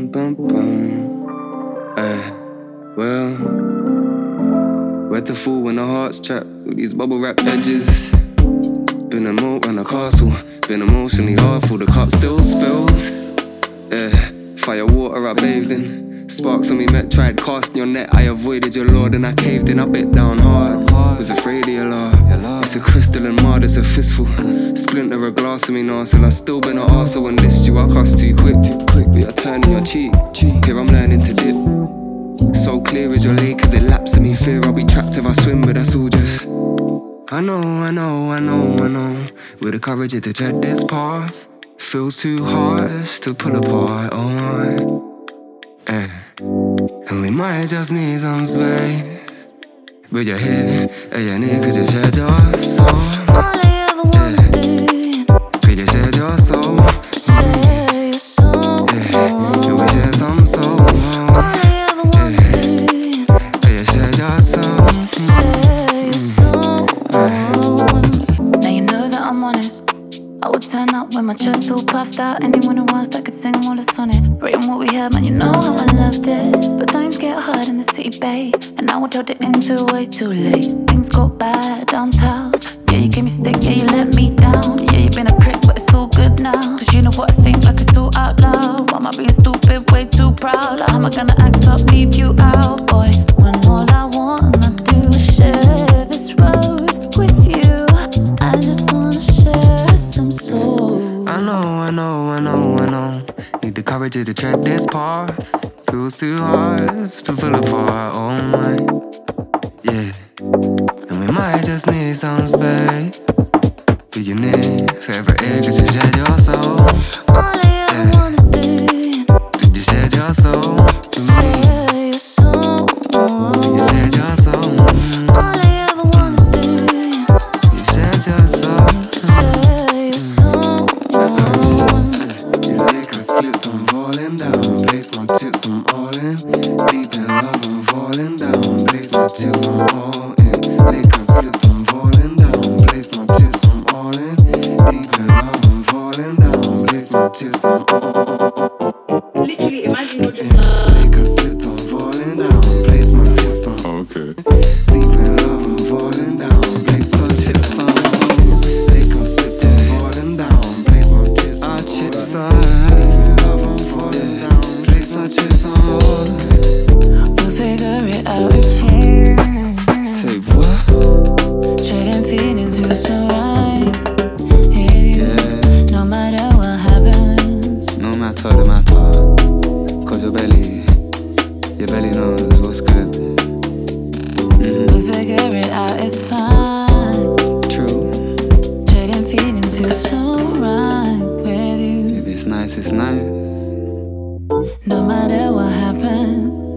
bum, bum. Well, where to fall when the heart's trapped with these bubble wrap edges. Been a moat on a castle, been emotionally hard, the cup still spills. Fire water I bathed in. Sparks when we met, tried casting your net. I avoided your lord and I caved in. I bit down hard, was afraid of your law. It's a crystal and mud, it's a fistful. Splinter a glass of me now, till I still been an arsehole and dissed you. I cussed too quick, but you're turning your cheek. Here I'm learning to dip. So clear as your lake, cause it laps at me. Fear I'll be trapped if I swim, but that's all just I know. With the courage to tread this path, feels too harsh to pull apart. And we might just need some space. But you're here, and you're near, cause you shared your soul. All I ever wanna do, Cause you shared your soul. share your soul. And we share some soul. All I ever wanna do, And you shared your soul. share your soul. Now you know that I'm honest. I would turn up when my chest all puffed out. Anyone who wants that could sing them all a sonnet. Written what we had, man, you know how I loved it. But times get hard in the city, babe, and I would hold it into way too late. Things got bad downtown. Yeah, you gave me stick, yeah, you let me down. Yeah, you've been a prick, but it's all good now. Cause you know what I think, like it's all out loud. Why am I being stupid, way too proud? Like, how am I gonna act up, leave you out, boy? When all I wanna do is share this road with you. I just wanna share some soul. I know. Need the courage to tread this path. Feels too hard to pull apart. Oh my, yeah. And we might just need some space. But you need forever air, cause you shared your soul. All I ever wanna do, Did you share your soul to me? share your soul. You shared your soul. All I ever wanna do, You shared your soul. share your soul. You like I slipped, I'm falling down. Place my chips, I'm all in. Deep in love, I'm falling down. Place my chips, I'm all in. Like I slipped, I'm falling down. Place my chips, I'm all in. Deep in love, I'm falling down. Place my chips, I'm all in. Literally, imagine you're just Like I slipped, I'm falling down. Place my chips, I'm all in. Okay. Deep in love, I'm falling down. Place my chips, I'm all in. Like I slipped, I'm falling down. Place my chips, I'm all in. Chips are deep in love, I'm falling down. Place my chips, I'm all in. We'll figure it out, it's fine. Say what? Trading feelings feels so right. Hey, Yeah, no matter what happens. no matter the matter. Cause your belly knows what's good. We'll figure it out, it's fine. True, Trading feelings feels so right with you. if it's nice, it's nice. No matter what happens.